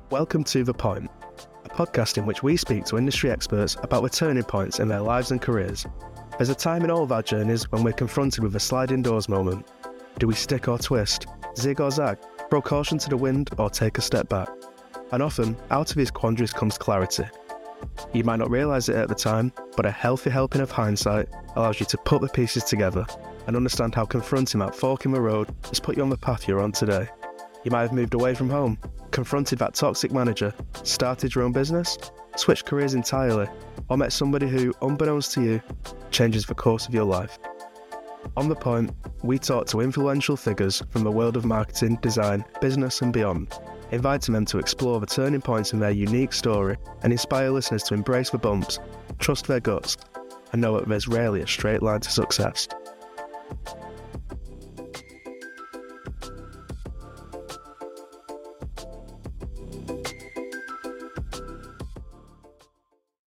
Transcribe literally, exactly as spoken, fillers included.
Welcome to The Point, a podcast in which we speak to industry experts about the turning points in their lives and careers. There's a time in all of our journeys when we're confronted with a sliding doors moment. Do we stick or twist, zig or zag, throw caution to the wind or take a step back? And often, out of these quandaries comes clarity. You might not realise it at the time, but a healthy helping of hindsight allows you to put the pieces together and understand how confronting that fork in the road has put you on the path you're on today. You might have moved away from home, confronted that toxic manager, started your own business, switched careers entirely, or met somebody who, unbeknownst to you, changes the course of your life. On The Point, we talk to influential figures from the world of marketing, design, business and beyond, inviting them to explore the turning points in their unique story and inspire listeners to embrace the bumps, trust their guts, and know that there's rarely a straight line to success.